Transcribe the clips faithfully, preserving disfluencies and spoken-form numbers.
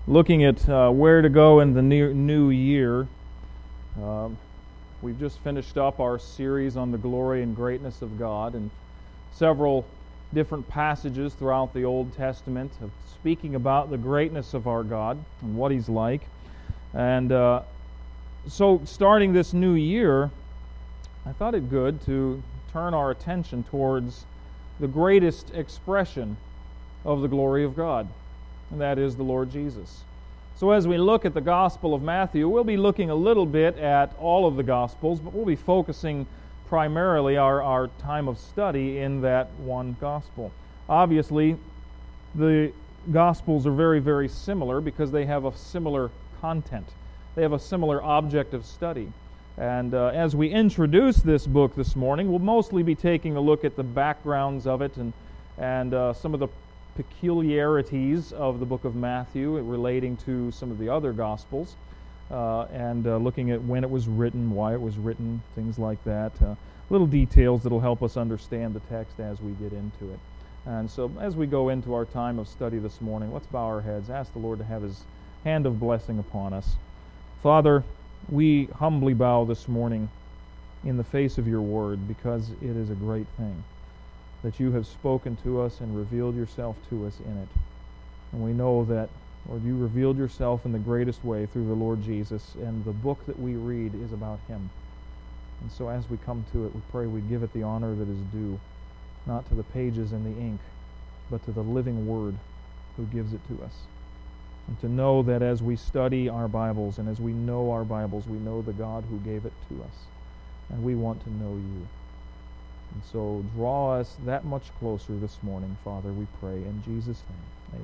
looking at uh, where to go in the new, new year. Uh, we've just finished up our series on the glory and greatness of God, and several different passages throughout the Old Testament of speaking about the greatness of our God and what He's like. And uh, so starting this new year, I thought it good to turn our attention towards the greatest expression of the glory of God, and that is the Lord Jesus. So as we look at the Gospel of Matthew, we'll be looking a little bit at all of the Gospels, but we'll be focusing primarily our, our time of study in that one Gospel. Obviously, the Gospels are very, very similar because they have a similar content. They have a similar object of study. And uh, as we introduce this book this morning, we'll mostly be taking a look at the backgrounds of it and, and uh, some of the peculiarities of the book of Matthew relating to some of the other Gospels, uh, and uh, looking at when it was written, why it was written, things like that. Uh, little details that will help us understand the text as we get into it. And so as we go into our time of study this morning, let's bow our heads, ask the Lord to have His hand of blessing upon us. Father, we humbly bow this morning in the face of Your Word, because it is a great thing that You have spoken to us and revealed Yourself to us in it. And we know that, Lord, You revealed Yourself in the greatest way through the Lord Jesus, and the book that we read is about Him. And so as we come to it, we pray we give it the honor that is due, not to the pages and the ink, but to the living Word who gives it to us. And to know that as we study our Bibles and as we know our Bibles, we know the God who gave it to us. And we want to know You. And so draw us that much closer this morning, Father, we pray. In Jesus' name,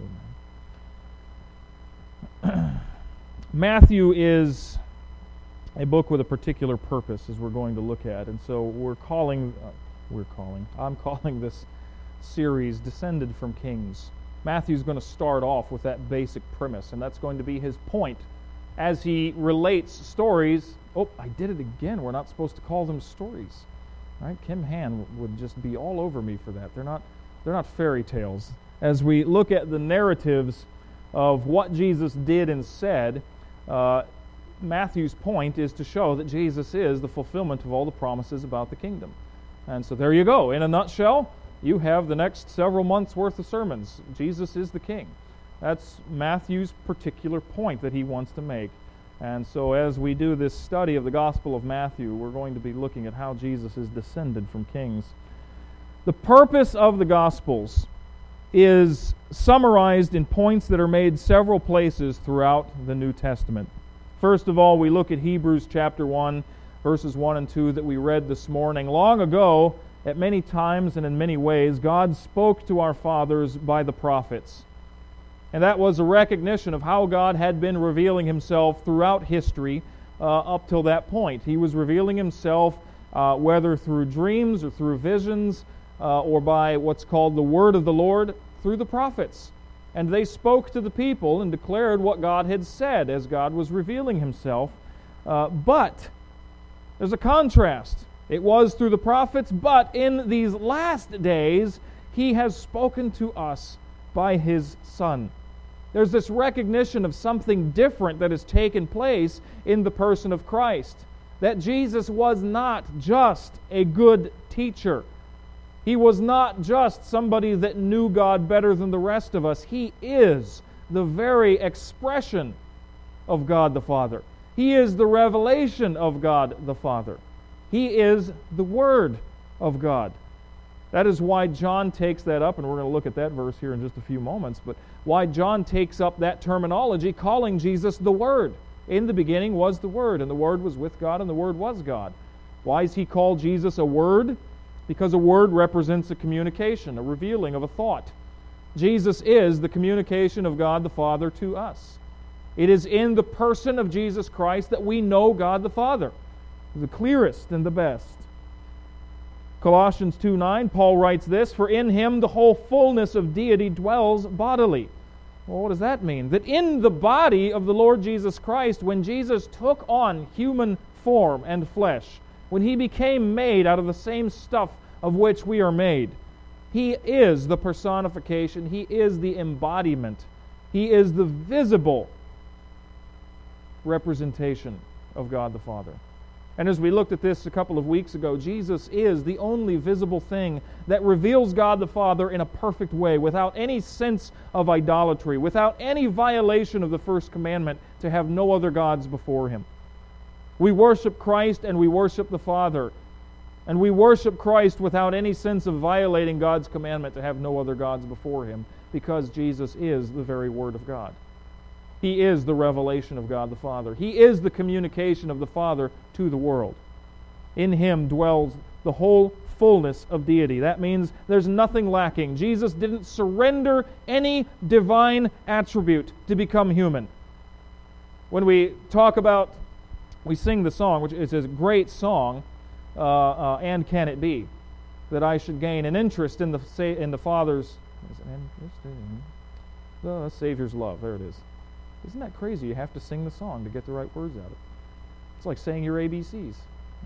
amen. Matthew is a book with a particular purpose, as we're going to look at. And so we're calling, uh, we're calling, I'm calling this series Descended from Kings. Matthew's going to start off with that basic premise, and that's going to be his point as he relates stories. Oh, I did it again. We're not supposed to call them stories. Right? Kim Han would just be all over me for that. They're not, they're not fairy tales. As we look at the narratives of what Jesus did and said, uh, Matthew's point is to show that Jesus is the fulfillment of all the promises about the kingdom. And so there you go. In a nutshell, you have the next several months' worth of sermons. Jesus is the King. That's Matthew's particular point that he wants to make. And so as we do this study of the Gospel of Matthew, we're going to be looking at how Jesus is descended from kings. The purpose of the Gospels is summarized in points that are made several places throughout the New Testament. First of all, we look at Hebrews chapter one, verses one and two that we read this morning. Long ago, at many times and in many ways, God spoke to our fathers by the prophets. And that was a recognition of how God had been revealing Himself throughout history uh, up till that point. He was revealing Himself uh, whether through dreams or through visions uh, or by what's called the word of the Lord through the prophets. And they spoke to the people and declared what God had said as God was revealing Himself. Uh, but there's a contrast. It was through the prophets, but in these last days He has spoken to us by His Son. There's this recognition of something different that has taken place in the person of Christ. That Jesus was not just a good teacher. He was not just somebody that knew God better than the rest of us. He is the very expression of God the Father. He is the revelation of God the Father. He is the Word of God. That is why John takes that up, and we're going to look at that verse here in just a few moments, but why John takes up that terminology, calling Jesus the Word. In the beginning was the Word, and the Word was with God, and the Word was God. Why is he called Jesus a Word? Because a word represents a communication, a revealing of a thought. Jesus is the communication of God the Father to us. It is in the person of Jesus Christ that we know God the Father, the clearest and the best. Colossians two nine, Paul writes this, "For in Him the whole fullness of deity dwells bodily." Well, what does that mean? That in the body of the Lord Jesus Christ, when Jesus took on human form and flesh, when He became made out of the same stuff of which we are made, He is the personification, He is the embodiment, He is the visible representation of God the Father. And as we looked at this a couple of weeks ago, Jesus is the only visible thing that reveals God the Father in a perfect way, without any sense of idolatry, without any violation of the first commandment to have no other gods before Him. We worship Christ and we worship the Father. And we worship Christ without any sense of violating God's commandment to have no other gods before Him, because Jesus is the very Word of God. He is the revelation of God the Father. He is the communication of the Father to the world. In Him dwells the whole fullness of deity. That means there's nothing lacking. Jesus didn't surrender any divine attribute to become human. When we talk about, we sing the song, which is a great song, uh, uh, and can it be that I should gain an interest in the in the Father's is it interest in the Savior's love? There it is. Isn't that crazy? You have to sing the song to get the right words out of it. It's like saying your A B Cs.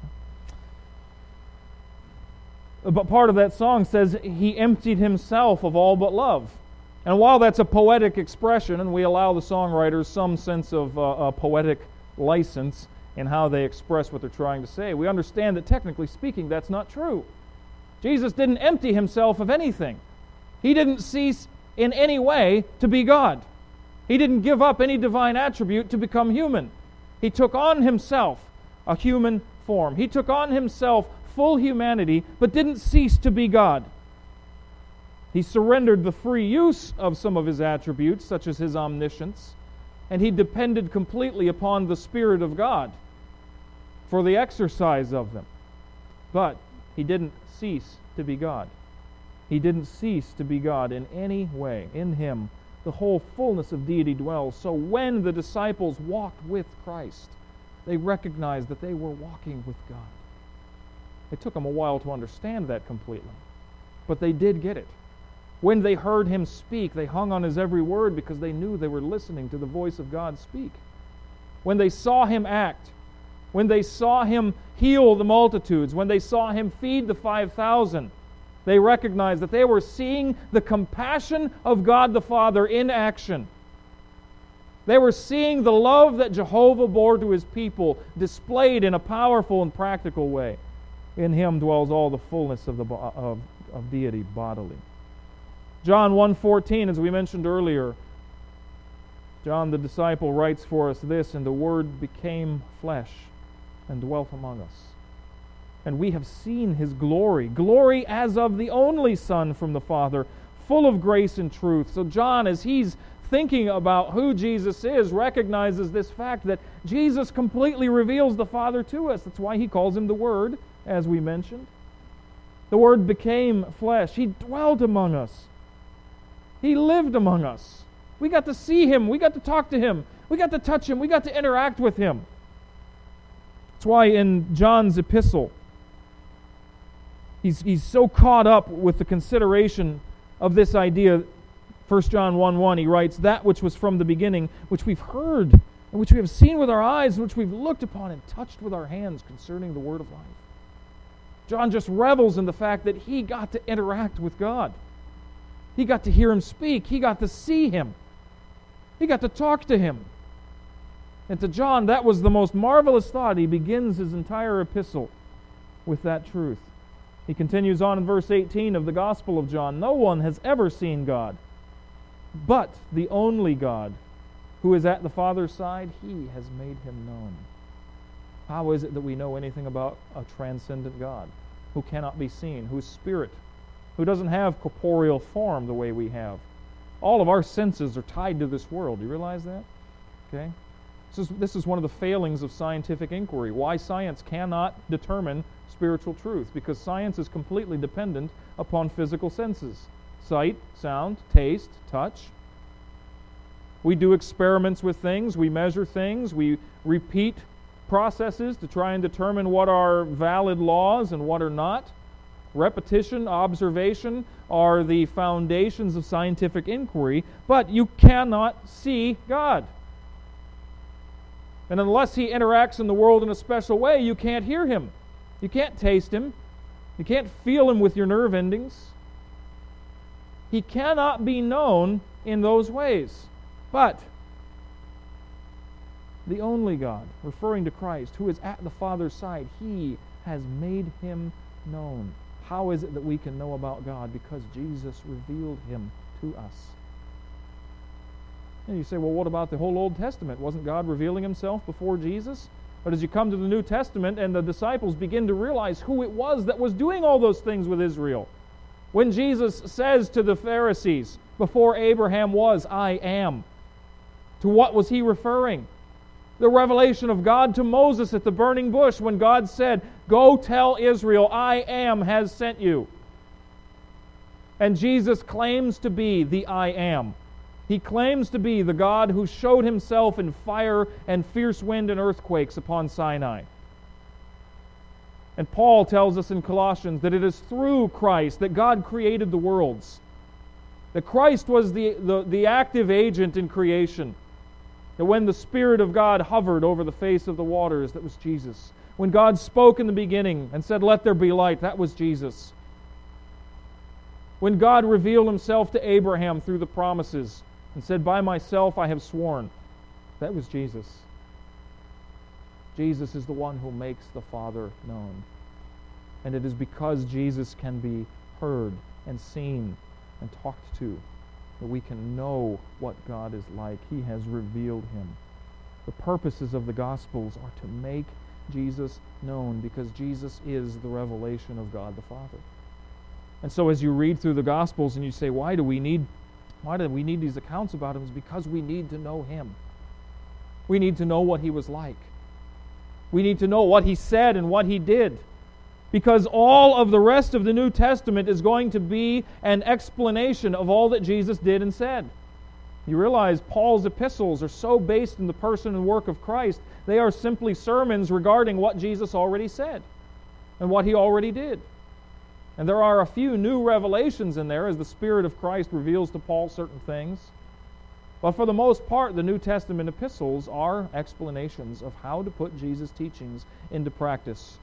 But part of that song says He emptied Himself of all but love. And while that's a poetic expression, and we allow the songwriters some sense of uh, a poetic license in how they express what they're trying to say, we understand that technically speaking, that's not true. Jesus didn't empty Himself of anything. He didn't cease in any way to be God. He didn't give up any divine attribute to become human. He took on Himself a human form. He took on Himself full humanity, but didn't cease to be God. He surrendered the free use of some of His attributes, such as His omniscience, and He depended completely upon the Spirit of God for the exercise of them. But He didn't cease to be God. He didn't cease to be God in any way. In Him, the whole fullness of deity dwells. So when the disciples walked with Christ, they recognized that they were walking with God. It took them a while to understand that completely, but they did get it. When they heard Him speak, they hung on His every word because they knew they were listening to the voice of God speak. When they saw Him act, when they saw Him heal the multitudes, when they saw Him feed the five thousand, they recognized that they were seeing the compassion of God the Father in action. They were seeing the love that Jehovah bore to His people displayed in a powerful and practical way. In Him dwells all the fullness of, the, of, of deity bodily. John one fourteen, as we mentioned earlier, John the disciple writes for us this, "And the Word became flesh and dwelt among us. And we have seen His glory, glory as of the only Son from the Father, full of grace and truth." So John, as he's thinking about who Jesus is, recognizes this fact that Jesus completely reveals the Father to us. That's why he calls Him the Word, as we mentioned. The Word became flesh. He dwelt among us. He lived among us. We got to see Him. We got to talk to Him. We got to touch Him. We got to interact with Him. That's why in John's epistle, He's, he's so caught up with the consideration of this idea. First John one one, he writes, "That which was from the beginning, which we've heard, and which we have seen with our eyes, and which we've looked upon and touched with our hands concerning the word of life." John just revels in the fact that he got to interact with God. He got to hear Him speak. He got to see Him. He got to talk to Him. And to John, that was the most marvelous thought. He begins his entire epistle with that truth. He continues on in verse eighteen of the Gospel of John, "No one has ever seen God, but the only God, who is at the Father's side, He has made Him known." How is it that we know anything about a transcendent God, who cannot be seen, whose spirit, who doesn't have corporeal form the way we have? All of our senses are tied to this world. Do you realize that? Okay? This is, this is one of the failings of scientific inquiry. Why science cannot determine spiritual truth, because science is completely dependent upon physical senses. Sight, sound, taste, touch. We do experiments with things, we measure things, we repeat processes to try and determine what are valid laws and what are not. Repetition, observation are the foundations of scientific inquiry, but you cannot see God. And unless He interacts in the world in a special way, you can't hear Him. You can't taste Him. You can't feel Him with your nerve endings. He cannot be known in those ways. But the only God, referring to Christ, who is at the Father's side. He has made him known. How is it that we can know about God? Because Jesus revealed him to us. And you say, well, what about the whole Old Testament? Wasn't God revealing himself before Jesus? But as you come to the New Testament and the disciples begin to realize who it was that was doing all those things with Israel. When Jesus says to the Pharisees, before Abraham was, I am. To what was he referring? The revelation of God to Moses at the burning bush when God said, go tell Israel, I am has sent you. And Jesus claims to be the I am. He claims to be the God who showed himself in fire and fierce wind and earthquakes upon Sinai. And Paul tells us in Colossians that it is through Christ that God created the worlds. That Christ was the, the, the active agent in creation. That when the Spirit of God hovered over the face of the waters, that was Jesus. When God spoke in the beginning and said, let there be light, that was Jesus. When God revealed himself to Abraham through the promises and said, by myself I have sworn, that was Jesus. Jesus is the one who makes the Father known. And it is because Jesus can be heard and seen and talked to that we can know what God is like. He has revealed him. The purposes of the Gospels are to make Jesus known because Jesus is the revelation of God the Father. And so as you read through the Gospels and you say, why do we need why do we need these accounts about him? It's because we need to know him. We need to know what he was like. We need to know what he said and what he did. Because all of the rest of the New Testament is going to be an explanation of all that Jesus did and said. You realize Paul's epistles are so based in the person and work of Christ, they are simply sermons regarding what Jesus already said and what he already did. And there are a few new revelations in there as the Spirit of Christ reveals to Paul certain things. But for the most part, the New Testament epistles are explanations of how to put Jesus' teachings into practice.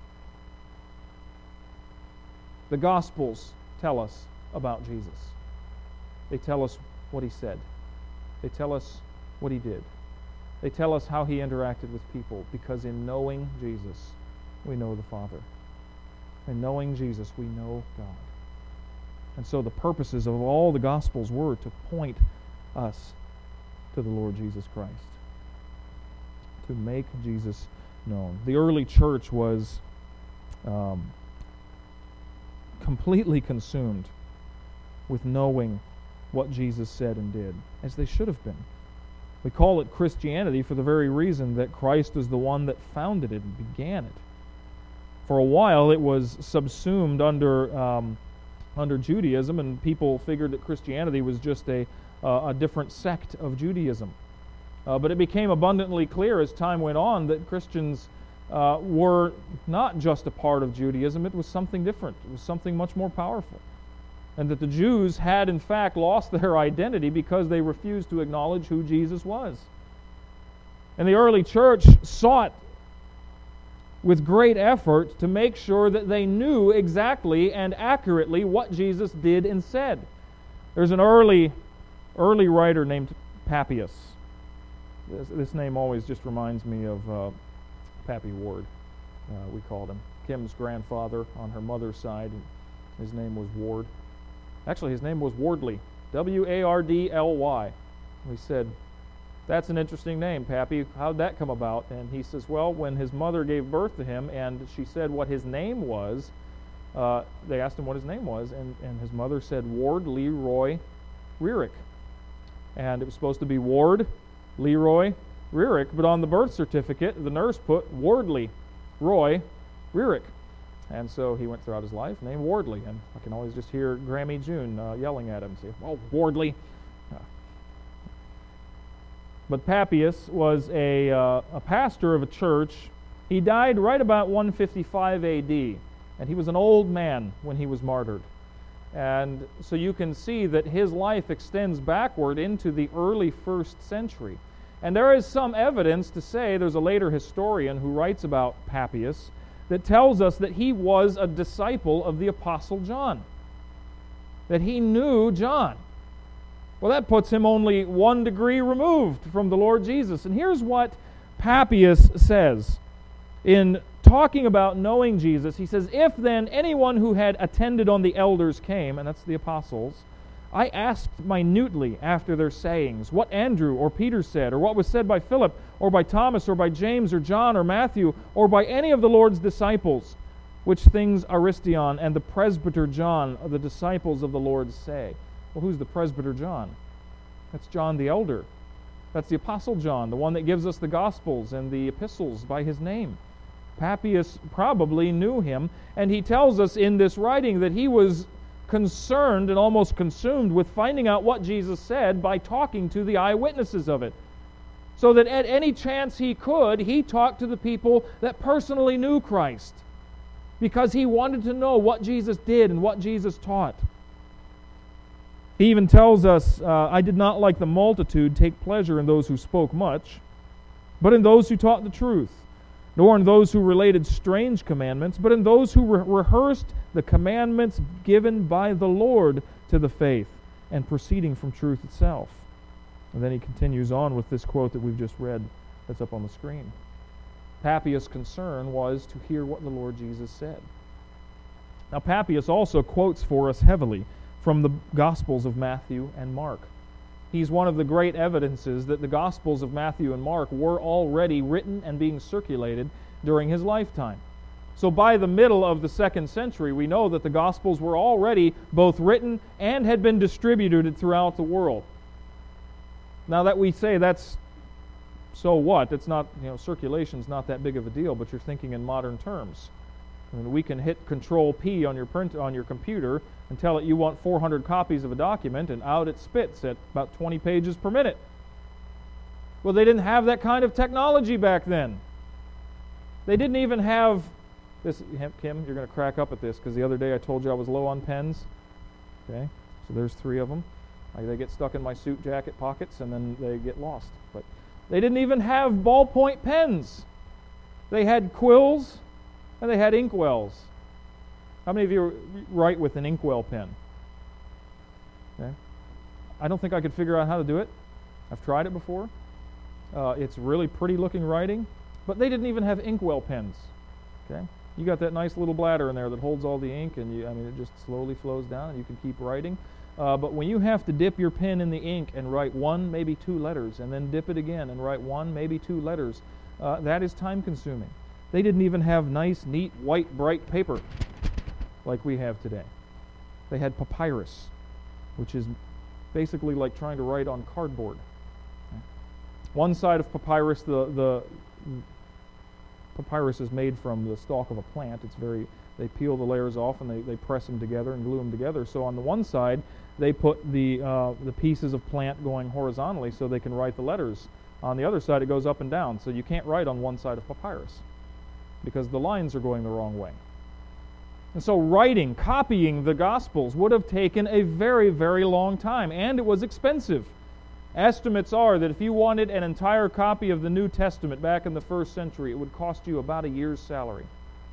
The Gospels tell us about Jesus. They tell us what he said. They tell us what he did. They tell us how he interacted with people, because in knowing Jesus, we know the Father. In knowing Jesus, we know God. And so the purposes of all the Gospels were to point us to the Lord Jesus Christ, to make Jesus known. The early church was um, completely consumed with knowing what Jesus said and did, as they should have been. We call it Christianity for the very reason that Christ is the one that founded it and began it. For a while, it was subsumed under um, under Judaism, and people figured that Christianity was just a uh, a different sect of Judaism. Uh, but it became abundantly clear as time went on that Christians uh, were not just a part of Judaism. It was something different. It was something much more powerful. And that the Jews had, in fact, lost their identity because they refused to acknowledge who Jesus was. And the early church sought with great effort to make sure that they knew exactly and accurately what Jesus did and said. There's an early, early writer named Papias. This, this name always just reminds me of uh, Pappy Ward, uh, we called him. Kim's grandfather on her mother's side, his name was Ward. Actually, his name was Wardley, W A R D L Y. We said, that's an interesting name, Pappy. How'd that come about? And he says, well, when his mother gave birth to him and she said what his name was, uh, they asked him what his name was, and, and his mother said Ward Leroy Rearick. And it was supposed to be Ward Leroy Rearick, but on the birth certificate, the nurse put Wardley Roy Rearick. And so he went throughout his life named Wardley. And I can always just hear Grammy June uh, yelling at him, say, well, Wardley. Uh, But Papias was a, uh, a pastor of a church. He died right about one fifty-five A D, and he was an old man when he was martyred. And so you can see that his life extends backward into the early first century. And there is some evidence to say, there's a later historian who writes about Papias that tells us that he was a disciple of the Apostle John, that he knew John. Well, that puts him only one degree removed from the Lord Jesus. And here's what Papias says, in talking about knowing Jesus, he says, if then anyone who had attended on the elders came, and that's the apostles, I asked minutely after their sayings, what Andrew or Peter said, or what was said by Philip, or by Thomas, or by James, or John, or Matthew, or by any of the Lord's disciples, which things Aristion and the presbyter John, the disciples of the Lord, say. Well, who's the presbyter John? That's John the elder. That's the Apostle John, the one that gives us the Gospels and the epistles by his name. Papias probably knew him, and he tells us in this writing that he was concerned and almost consumed with finding out what Jesus said by talking to the eyewitnesses of it. So that at any chance he could, he talked to the people that personally knew Christ, because he wanted to know what Jesus did and what Jesus taught. He even tells us, uh, I did not, like the multitude, take pleasure in those who spoke much, but in those who taught the truth, nor in those who related strange commandments, but in those who re- rehearsed the commandments given by the Lord to the faith, and proceeding from truth itself. And then he continues on with this quote that we've just read that's up on the screen. Papias' concern was to hear what the Lord Jesus said. Now, Papias also quotes for us heavily from the Gospels of Matthew and Mark. He's one of the great evidences that the Gospels of Matthew and Mark were already written and being circulated during his lifetime. So by the middle of the second century, we know that the Gospels were already both written and had been distributed throughout the world. Now that we say that's so what? It's not, you know, circulation's not that big of a deal, but you're thinking in modern terms. I mean, we can hit Control P on your print on your computer and tell it you want four hundred copies of a document, and out it spits at about twenty pages per minute. Well, they didn't have that kind of technology back then. They didn't even have this. Kim, you're going to crack up at this because the other day I told you I was low on pens. Okay, so there's three of them. They get stuck in my suit jacket pockets and then they get lost. But they didn't even have ballpoint pens. They had quills and they had inkwells. How many of you write with an inkwell pen? Okay. I don't think I could figure out how to do it. I've tried it before. Uh, it's really pretty looking writing, but they didn't even have inkwell pens. Okay, you got that nice little bladder in there that holds all the ink, and you, I mean, it just slowly flows down, and you can keep writing. Uh, but when you have to dip your pen in the ink and write one, maybe two letters, and then dip it again and write one, maybe two letters, uh, that is time-consuming. They didn't even have nice, neat, white, bright paper like we have today. They had papyrus, which is basically like trying to write on cardboard. One side of papyrus, the, the papyrus is made from the stalk of a plant. It's very, they peel the layers off and they, they press them together and glue them together. So on the one side, they put the uh, the pieces of plant going horizontally so they can write the letters. On the other side, it goes up and down. So you can't write on one side of papyrus because the lines are going the wrong way. And so writing, copying the Gospels would have taken a very, very long time, and it was expensive. Estimates are that if you wanted an entire copy of the New Testament back in the first century, it would cost you about a year's salary.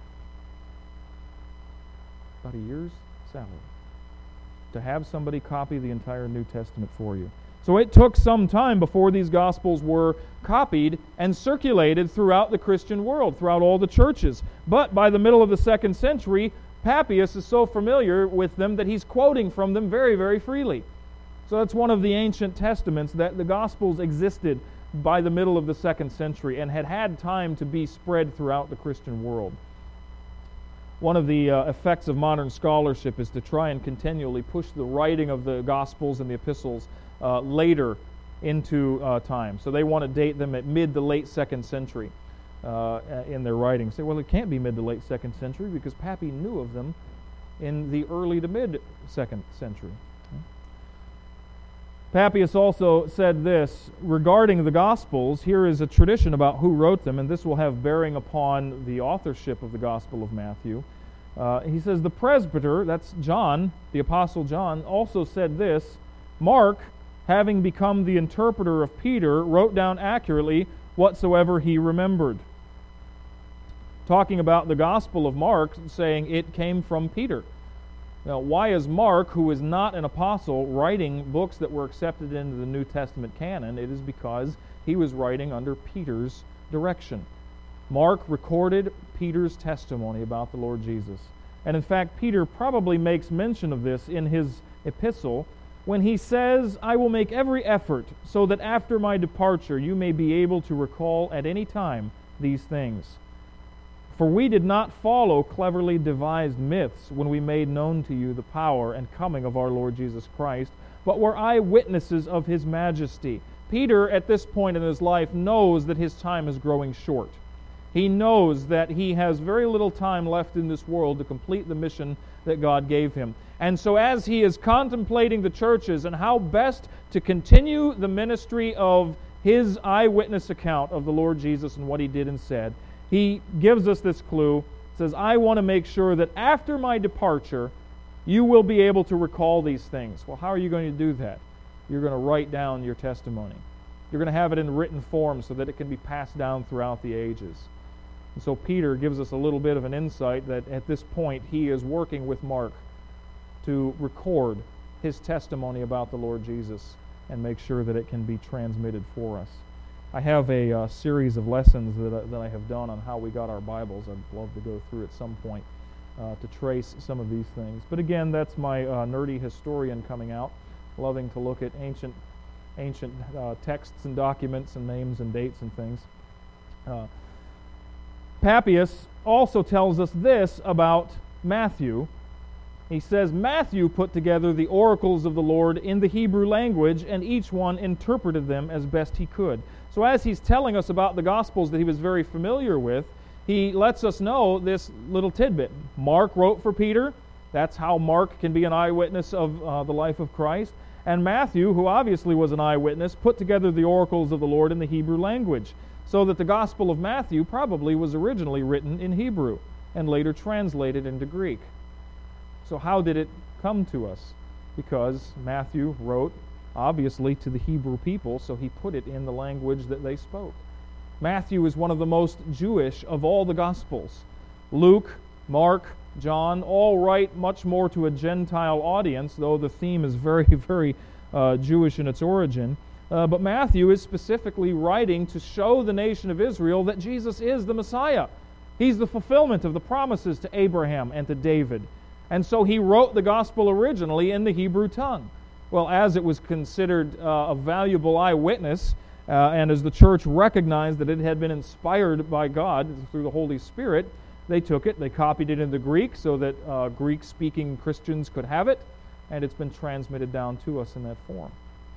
About a year's salary to have somebody copy the entire New Testament for you. So it took some time before these Gospels were copied and circulated throughout the Christian world, throughout all the churches. But by the middle of the second century, Papias is so familiar with them that he's quoting from them very, very freely. So that's one of the ancient testaments that the Gospels existed by the middle of the second century and had had time to be spread throughout the Christian world. One of the uh, effects of modern scholarship is to try and continually push the writing of the Gospels and the epistles uh, later into uh, time. So they want to date them at mid to late second century uh, in their writing. Say, well, it can't be mid to late second century because Pappy knew of them in the early to mid second century. Papias also said this regarding the Gospels. Here is a tradition about who wrote them, and this will have bearing upon the authorship of the Gospel of Matthew. Uh, he says, the presbyter, that's John, the Apostle John, also said this, Mark, having become the interpreter of Peter, wrote down accurately whatsoever he remembered. Talking about the Gospel of Mark, saying it came from Peter. Now, why is Mark, who is not an apostle, writing books that were accepted into the New Testament canon? It is because he was writing under Peter's direction. Mark recorded Peter's testimony about the Lord Jesus. And in fact, Peter probably makes mention of this in his epistle when he says, I will make every effort so that after my departure you may be able to recall at any time these things. For we did not follow cleverly devised myths when we made known to you the power and coming of our Lord Jesus Christ, but were eyewitnesses of His majesty. Peter, at this point in his life, knows that his time is growing short. He knows that he has very little time left in this world to complete the mission that God gave him. And so as he is contemplating the churches and how best to continue the ministry of his eyewitness account of the Lord Jesus and what He did and said, he gives us this clue. It says, I want to make sure that after my departure, you will be able to recall these things. Well, how are you going to do that? You're going to write down your testimony. You're going to have it in written form so that it can be passed down throughout the ages. And so Peter gives us a little bit of an insight that at this point he is working with Mark to record his testimony about the Lord Jesus and make sure that it can be transmitted for us. I have a uh, series of lessons that I, that I have done on how we got our Bibles. I'd love to go through at some point uh, to trace some of these things. But again, that's my uh, nerdy historian coming out, loving to look at ancient ancient uh, texts and documents and names and dates and things. Uh, Papias also tells us this about Matthew. He says, Matthew put together the oracles of the Lord in the Hebrew language, and each one interpreted them as best he could. So as he's telling us about the Gospels that he was very familiar with, he lets us know this little tidbit. Mark wrote for Peter. That's how Mark can be an eyewitness of uh, the life of Christ. And Matthew, who obviously was an eyewitness, put together the oracles of the Lord in the Hebrew language, so that the Gospel of Matthew probably was originally written in Hebrew and later translated into Greek. So how did it come to us? Because Matthew wrote, obviously, to the Hebrew people, so he put it in the language that they spoke. Matthew is one of the most Jewish of all the Gospels. Luke, Mark, John all write much more to a Gentile audience, though the theme is very, very uh, Jewish in its origin. Uh, but Matthew is specifically writing to show the nation of Israel that Jesus is the Messiah. He's the fulfillment of the promises to Abraham and to David. And so he wrote the gospel originally in the Hebrew tongue. Well, as it was considered uh, a valuable eyewitness, uh, and as the church recognized that it had been inspired by God through the Holy Spirit, they took it, they copied it into Greek so that uh, Greek-speaking Christians could have it, and it's been transmitted down to us in that form.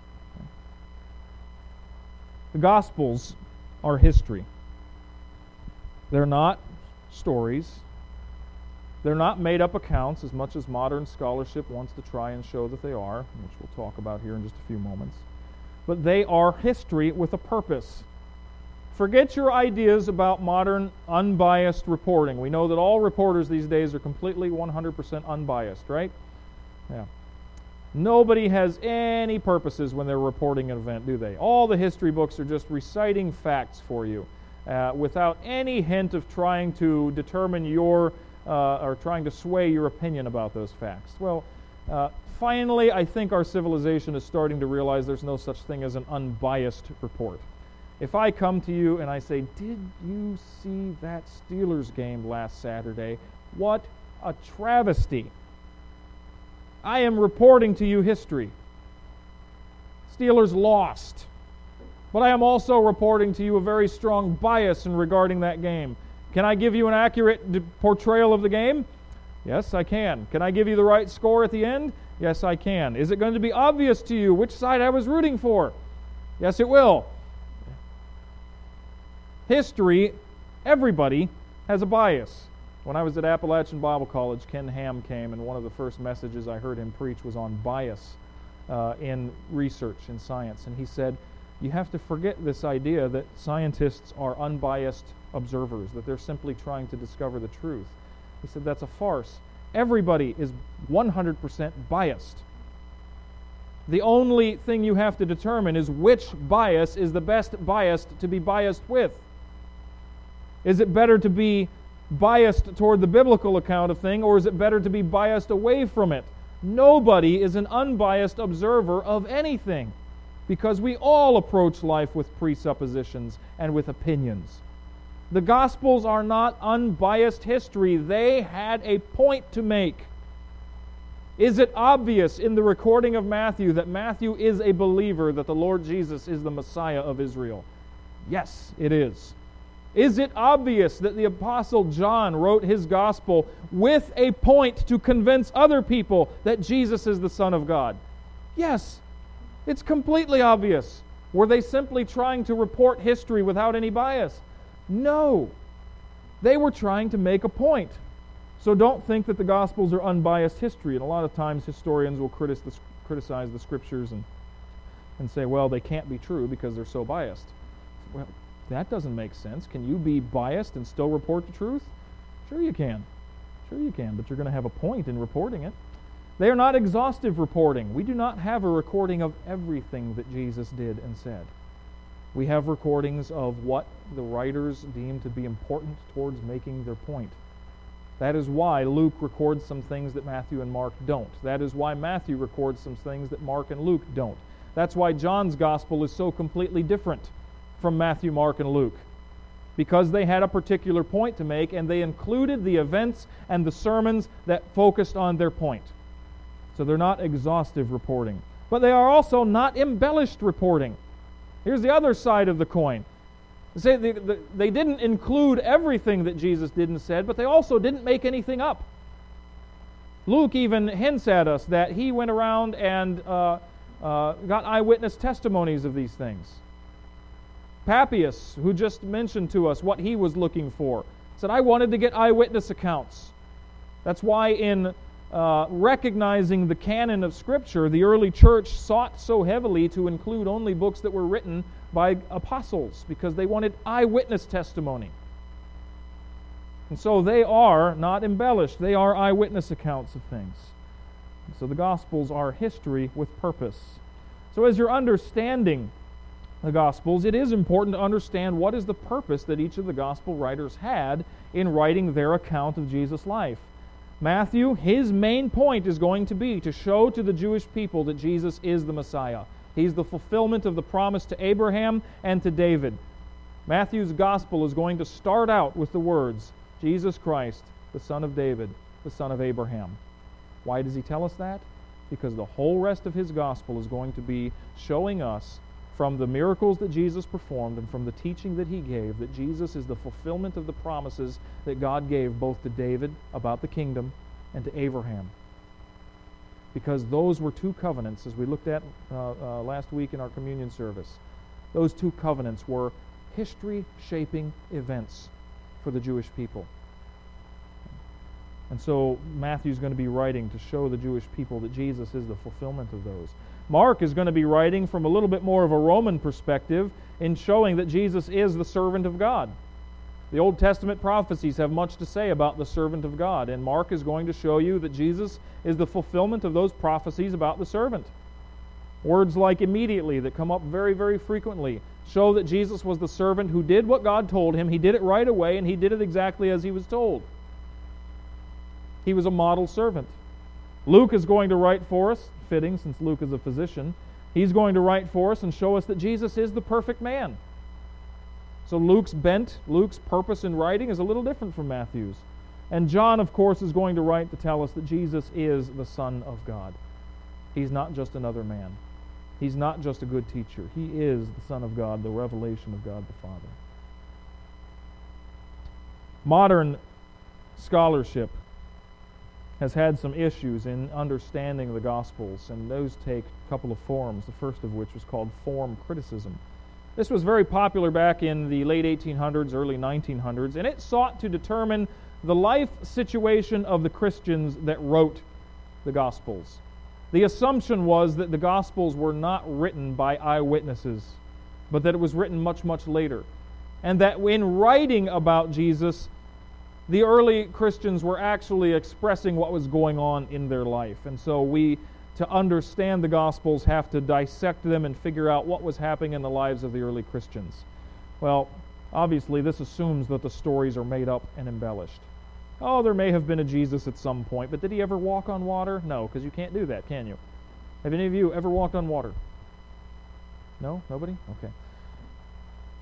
The Gospels are history. They're not stories. They're not made-up accounts as much as modern scholarship wants to try and show that they are, which we'll talk about here in just a few moments. But they are history with a purpose. Forget your ideas about modern unbiased reporting. We know that all reporters these days are completely one hundred percent unbiased, right? Yeah. Nobody has any purposes when they're reporting an event, do they? All the history books are just reciting facts for you uh, without any hint of trying to determine your, uh, or trying to sway your opinion about those facts. Well, uh, finally, I think our civilization is starting to realize there's no such thing as an unbiased report. If I come to you and I say, did you see that Steelers game last Saturday? What a travesty. I am reporting to you history. Steelers lost. But I am also reporting to you a very strong bias in regarding that game. Can I give you an accurate portrayal of the game? Yes, I can. Can I give you the right score at the end? Yes, I can. Is it going to be obvious to you which side I was rooting for? Yes, it will. History, everybody has a bias. When I was at Appalachian Bible College, Ken Ham came, and one of the first messages I heard him preach was on bias uh, in research, in science. And he said, you have to forget this idea that scientists are unbiased observers, that they're simply trying to discover the truth. He said, that's a farce. Everybody is one hundred percent biased. The only thing you have to determine is which bias is the best bias to be biased with. Is it better to be biased toward the biblical account of thing, or is it better to be biased away from it? Nobody is an unbiased observer of anything, because we all approach life with presuppositions and with opinions. The Gospels are not unbiased history. They had a point to make. Is it obvious in the recording of Matthew that Matthew is a believer that the Lord Jesus is the Messiah of Israel? Yes, it is. Is it obvious that the Apostle John wrote his Gospel with a point to convince other people that Jesus is the Son of God? Yes, it's completely obvious. Were they simply trying to report history without any bias? No. They were trying to make a point. So don't think that the Gospels are unbiased history. And a lot of times historians will criticize the Scriptures and, and say, well, they can't be true because they're so biased. Well, that doesn't make sense. Can you be biased and still report the truth? Sure you can. Sure you can, but you're going to have a point in reporting it. They are not exhaustive reporting. We do not have a recording of everything that Jesus did and said. We have recordings of what the writers deem to be important towards making their point. That is why Luke records some things that Matthew and Mark don't. That is why Matthew records some things that Mark and Luke don't. That's why John's Gospel is so completely different from Matthew, Mark, and Luke. Because they had a particular point to make, and they included the events and the sermons that focused on their point. So they're not exhaustive reporting. But they are also not embellished reporting. Here's the other side of the coin. Say they, they didn't include everything that Jesus did and said, but they also didn't make anything up. Luke even hints at us that he went around and uh, uh, got eyewitness testimonies of these things. Papias, who just mentioned to us what he was looking for, said, I wanted to get eyewitness accounts. That's why in uh, recognizing the canon of Scripture, the early church sought so heavily to include only books that were written by apostles, because they wanted eyewitness testimony. And so they are not embellished. They are eyewitness accounts of things. And so the Gospels are history with purpose. So as you're understanding the Gospels, it is important to understand what is the purpose that each of the Gospel writers had in writing their account of Jesus' life. Matthew, his main point is going to be to show to the Jewish people that Jesus is the Messiah. He's the fulfillment of the promise to Abraham and to David. Matthew's Gospel is going to start out with the words, Jesus Christ, the Son of David, the Son of Abraham. Why does he tell us that? Because the whole rest of his Gospel is going to be showing us from the miracles that Jesus performed and from the teaching that he gave that Jesus is the fulfillment of the promises that God gave both to David about the kingdom and to Abraham. Because those were two covenants, as we looked at uh, uh, last week in our communion service. Those two covenants were history-shaping events for the Jewish people. And so Matthew's going to be writing to show the Jewish people that Jesus is the fulfillment of those. Mark is going to be writing from a little bit more of a Roman perspective in showing that Jesus is the servant of God. The Old Testament prophecies have much to say about the servant of God, and Mark is going to show you that Jesus is the fulfillment of those prophecies about the servant. Words like immediately, that come up very, very frequently, show that Jesus was the servant who did what God told him. He did it right away, and he did it exactly as he was told. He was a model servant. Luke is going to write for us, fitting since Luke is a physician, he's going to write for us and show us that Jesus is the perfect man. So Luke's bent, Luke's purpose in writing is a little different from Matthew's. And John, of course, is going to write to tell us that Jesus is the Son of God. He's not just another man. He's not just a good teacher. He is the Son of God, the revelation of God the Father. Modern scholarship has had some issues in understanding the Gospels, and those take a couple of forms, the first of which was called form criticism. This was very popular back in the late eighteen hundreds, early nineteen hundreds, and it sought to determine the life situation of the Christians that wrote the Gospels. The assumption was that the Gospels were not written by eyewitnesses, but that it was written much, much later. And that in writing about Jesus, the early Christians were actually expressing what was going on in their life. And so we, to understand the Gospels, have to dissect them and figure out what was happening in the lives of the early Christians. Well, obviously this assumes that the stories are made up and embellished. Oh, there may have been a Jesus at some point, but did he ever walk on water? No, because you can't do that, can you? Have any of you ever walked on water? No? Nobody? Okay.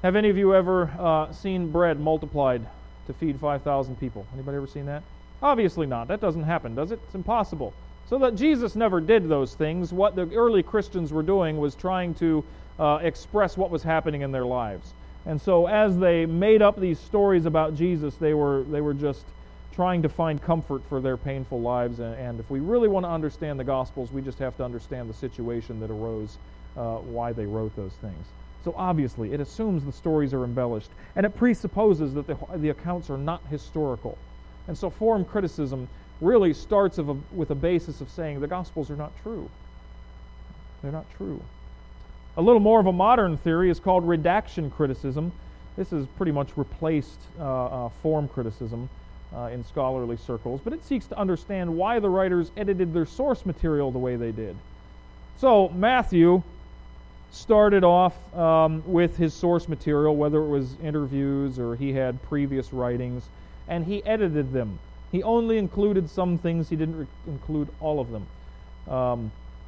Have any of you ever uh, seen bread multiplied to feed five thousand people? Anybody ever seen that? Obviously not. That doesn't happen, does it? It's impossible. So that Jesus never did those things. What the early Christians were doing was trying to uh, express what was happening in their lives. And so as they made up these stories about Jesus, they were they were just trying to find comfort for their painful lives. And, and if we really want to understand the Gospels, we just have to understand the situation that arose, uh, why they wrote those things. So obviously, it assumes the stories are embellished, and it presupposes that the, the accounts are not historical. And so form criticism really starts of a, with a basis of saying the Gospels are not true. They're not true. A little more of a modern theory is called redaction criticism. This has pretty much replaced uh, uh, form criticism uh, in scholarly circles, but it seeks to understand why the writers edited their source material the way they did. So Matthew started off um, with his source material, whether it was interviews or he had previous writings, and he edited them. He only included some things, he didn't re- include all of them. Um,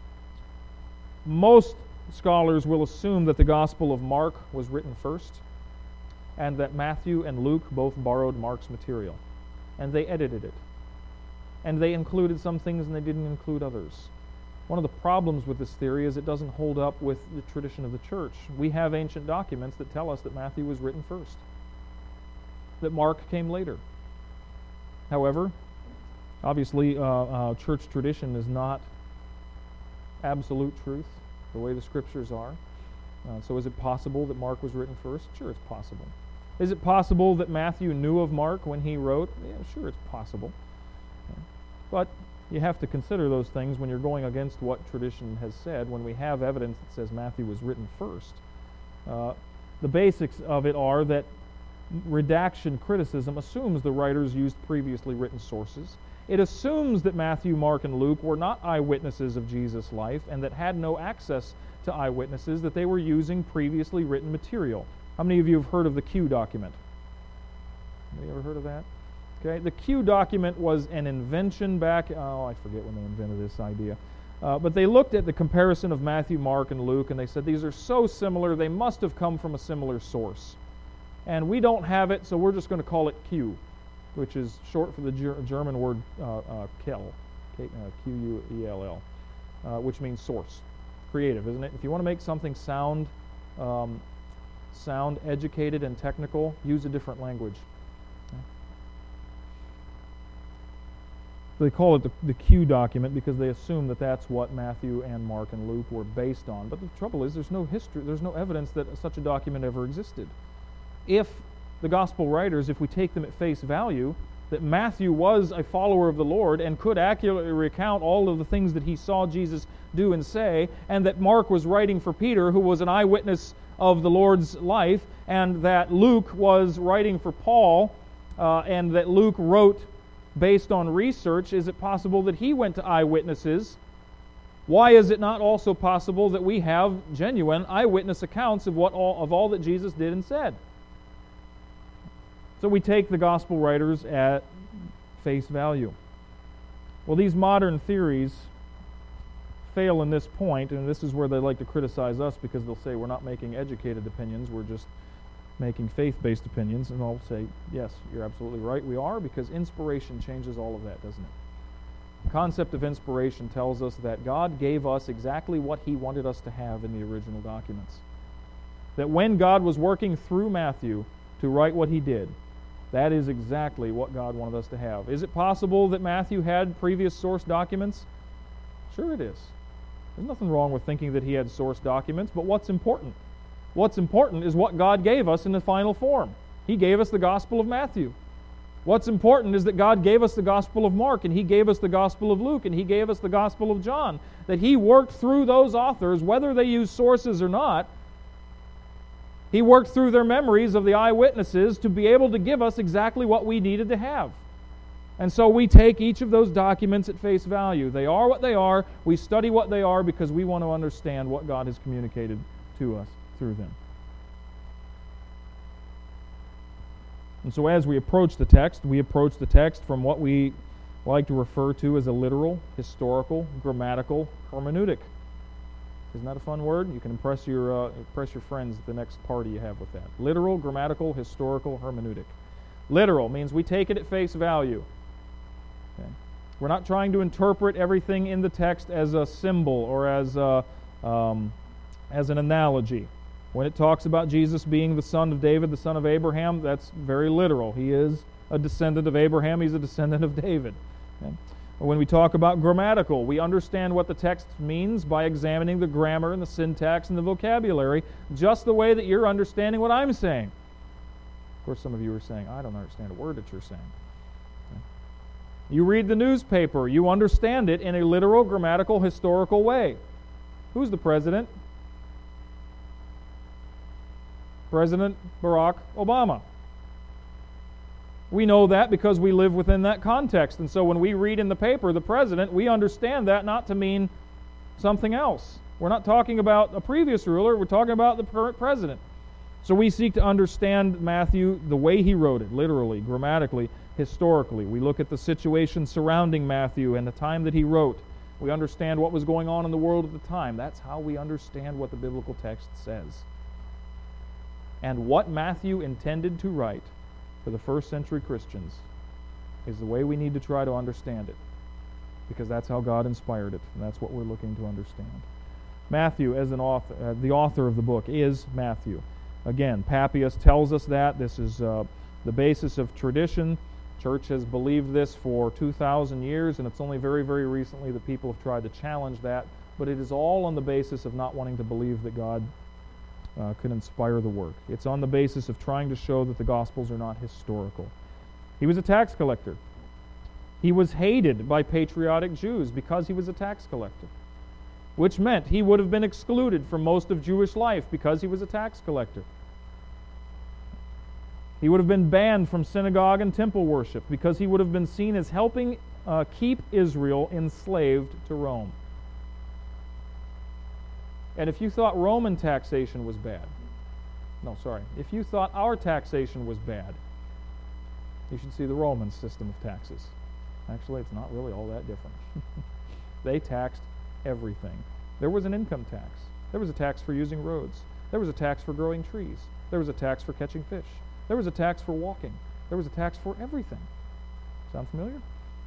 most scholars will assume that the Gospel of Mark was written first, and that Matthew and Luke both borrowed Mark's material, and they edited it. And they included some things and they didn't include others. One of the problems with this theory is it doesn't hold up with the tradition of the church. We have ancient documents that tell us that Matthew was written first, that Mark came later. However, obviously, uh, uh, church tradition is not absolute truth, the way the Scriptures are. Uh, so is it possible that Mark was written first? Sure, it's possible. Is it possible that Matthew knew of Mark when he wrote? Yeah, sure, it's possible. Okay. But you have to consider those things when you're going against what tradition has said. When we have evidence that says Matthew was written first, uh, the basics of it are that redaction criticism assumes the writers used previously written sources. It assumes that Matthew, Mark, and Luke were not eyewitnesses of Jesus' life and that had no access to eyewitnesses, that they were using previously written material. How many of you have heard of the Q document? Have you ever heard of that? Okay, the Q document was an invention back, oh, I forget when they invented this idea. Uh, but they looked at the comparison of Matthew, Mark, and Luke, and they said these are so similar, they must have come from a similar source. And we don't have it, so we're just going to call it Q, which is short for the ger- German word uh, uh, Kell, K- uh, Q U E L L, uh, which means source. Creative, isn't it? If you want to make something sound, um, sound educated and technical, use a different language. They call it the, the Q document because they assume that that's what Matthew and Mark and Luke were based on. But the trouble is there's no history, there's no evidence that such a document ever existed. If the gospel writers, if we take them at face value, that Matthew was a follower of the Lord and could accurately recount all of the things that he saw Jesus do and say, and that Mark was writing for Peter, who was an eyewitness of the Lord's life, and that Luke was writing for Paul, uh, and that Luke wrote based on research, is it possible that he went to eyewitnesses? Why is it not also possible that we have genuine eyewitness accounts of what all, of all that Jesus did and said? So we take the gospel writers at face value. Well, these modern theories fail in this point, and this is where they like to criticize us because they'll say we're not making educated opinions, we're just making faith-based opinions, and I'll say, yes, you're absolutely right, we are, because inspiration changes all of that, doesn't it? The concept of inspiration tells us that God gave us exactly what He wanted us to have in the original documents. That when God was working through Matthew to write what he did, that is exactly what God wanted us to have. Is it possible that Matthew had previous source documents? Sure it is. There's nothing wrong with thinking that he had source documents, but what's important? What's important is what God gave us in the final form. He gave us the Gospel of Matthew. What's important is that God gave us the Gospel of Mark, and He gave us the Gospel of Luke, and He gave us the Gospel of John. That He worked through those authors, whether they used sources or not. He worked through their memories of the eyewitnesses to be able to give us exactly what we needed to have. And so we take each of those documents at face value. They are what they are. We study what they are because we want to understand what God has communicated to us through them. And so as we approach the text, we approach the text from what we like to refer to as a literal, historical, grammatical hermeneutic. Isn't that a fun word? You can impress your uh, impress your friends at the next party you have with that. Literal, grammatical, historical, hermeneutic. Literal means we take it at face value. Okay. We're not trying to interpret everything in the text as a symbol or as a, um, as an analogy. When it talks about Jesus being the son of David, the son of Abraham, that's very literal. He is a descendant of Abraham. He's a descendant of David. Okay. When we talk about grammatical, we understand what the text means by examining the grammar and the syntax and the vocabulary, just the way that you're understanding what I'm saying. Of course, some of you are saying, I don't understand a word that you're saying. Okay. You read the newspaper, you understand it in a literal, grammatical, historical way. Who's the president? President Barack Obama. We know that because we live within that context. And so when we read in the paper the president, we understand that not to mean something else. We're not talking about a previous ruler, we're talking about the current president. So we seek to understand Matthew the way he wrote it, literally, grammatically, historically. We look at the situation surrounding Matthew and the time that he wrote. We understand what was going on in the world at the time. That's how we understand what the biblical text says. And what Matthew intended to write for the first century Christians is the way we need to try to understand it, because that's how God inspired it, and that's what we're looking to understand. Matthew, as an author, uh, the author of the book, is Matthew. Again, Papias tells us that. This is uh, the basis of tradition. Church has believed this for two thousand years, and it's only very, very recently that people have tried to challenge that, but it is all on the basis of not wanting to believe that God Uh, could inspire the work. It's on the basis of trying to show that the Gospels are not historical. He was a tax collector. He was hated by patriotic Jews because he was a tax collector, which meant he would have been excluded from most of Jewish life because he was a tax collector. He would have been banned from synagogue and temple worship because he would have been seen as helping uh, keep Israel enslaved to Rome. And if you thought Roman taxation was bad, no, sorry, if you thought our taxation was bad, you should see the Roman system of taxes. Actually, it's not really all that different. They taxed everything. There was an income tax. There was a tax for using roads. There was a tax for growing trees. There was a tax for catching fish. There was a tax for walking. There was a tax for everything. Sound familiar?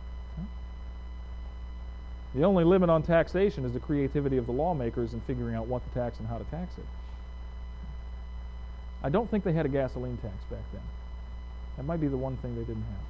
The only limit on taxation is the creativity of the lawmakers in figuring out what to tax and how to tax it. I don't think they had a gasoline tax back then. That might be the one thing they didn't have.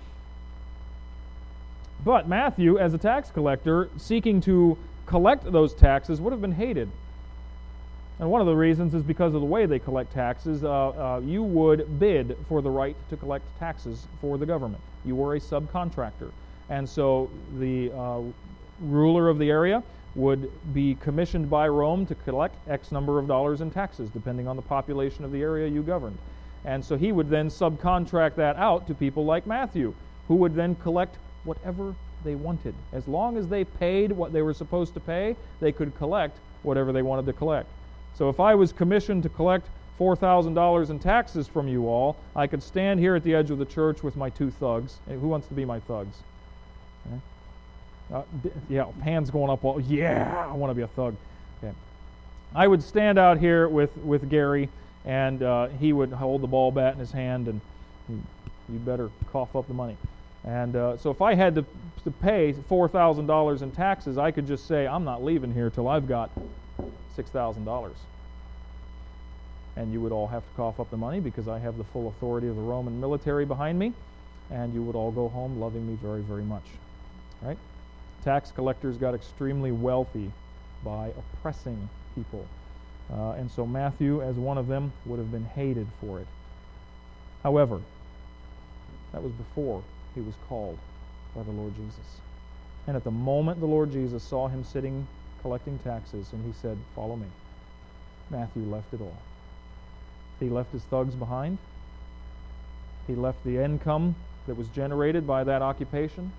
But Matthew, as a tax collector, seeking to collect those taxes, would have been hated. And one of the reasons is because of the way they collect taxes. Uh, uh, you would bid for the right to collect taxes for the government. You were a subcontractor. And so the uh, ruler of the area would be commissioned by Rome to collect X number of dollars in taxes, depending on the population of the area you governed. And so he would then subcontract that out to people like Matthew, who would then collect whatever they wanted. As long as they paid what they were supposed to pay, they could collect whatever they wanted to collect. So if I was commissioned to collect four thousand dollars in taxes from you all, I could stand here at the edge of the church with my two thugs. Hey, who wants to be my thugs? Okay. Uh, yeah, hands going up. All, yeah, I want to be a thug. Okay. I would stand out here with, with Gary, and uh, he would hold the ball bat in his hand, and you'd better cough up the money. And uh, so if I had to, to pay four thousand dollars in taxes, I could just say, I'm not leaving here till I've got six thousand dollars. And you would all have to cough up the money because I have the full authority of the Roman military behind me, and you would all go home loving me very, very much. Right? Tax collectors got extremely wealthy by oppressing people. Uh, and so Matthew, as one of them, would have been hated for it. However, that was before he was called by the Lord Jesus. And at the moment the Lord Jesus saw him sitting collecting taxes, and he said, "Follow me," Matthew left it all. He left his thugs behind. He left the income that was generated by that occupation.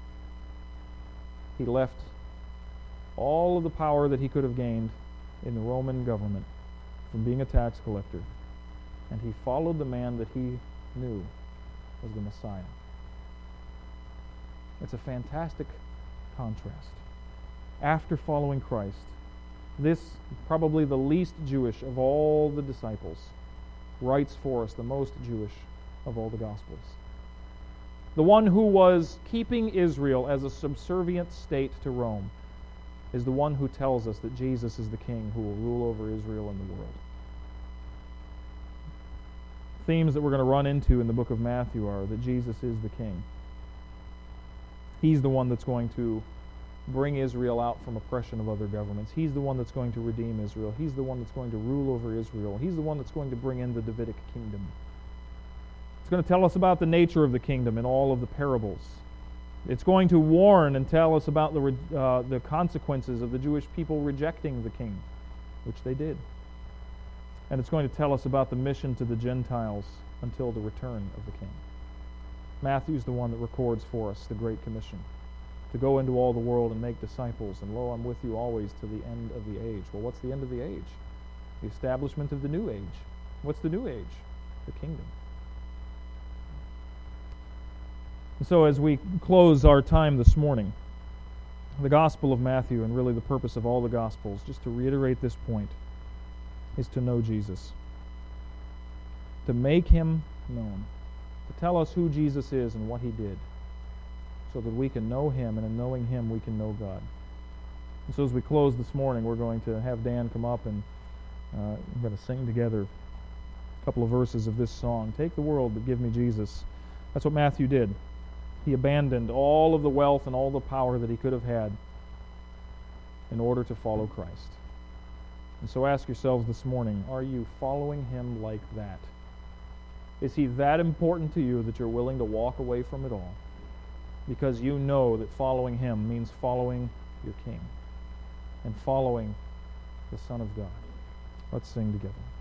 He left all of the power that he could have gained in the Roman government from being a tax collector. And he followed the man that he knew was the Messiah. It's a fantastic contrast. After following Christ, this, probably the least Jewish of all the disciples, writes for us the most Jewish of all the Gospels. The one who was keeping Israel as a subservient state to Rome is the one who tells us that Jesus is the king who will rule over Israel and the world. Themes that we're going to run into in the book of Matthew are that Jesus is the king. He's the one that's going to bring Israel out from oppression of other governments. He's the one that's going to redeem Israel. He's the one that's going to rule over Israel. He's the one that's going to bring in the Davidic kingdom. It's going to tell us about the nature of the kingdom in all of the parables. It's going to warn and tell us about the, uh, the consequences of the Jewish people rejecting the king, which they did. And it's going to tell us about the mission to the Gentiles until the return of the king. Matthew's the one that records for us the Great Commission, to go into all the world and make disciples, and lo, I'm with you always to the end of the age. Well, what's the end of the age? The establishment of the new age. What's the new age? The kingdom. And so as we close our time this morning, the Gospel of Matthew, and really the purpose of all the Gospels, just to reiterate this point, is to know Jesus, to make him known, to tell us who Jesus is and what he did, so that we can know him, and in knowing him we can know God. And so as we close this morning, we're going to have Dan come up, and uh, we're going to sing together a couple of verses of this song. Take the world, but give me Jesus. That's what Matthew did. He abandoned all of the wealth and all the power that he could have had in order to follow Christ. And so ask yourselves this morning, are you following him like that? Is he that important to you that you're willing to walk away from it all? Because you know that following him means following your King and following the Son of God. Let's sing together.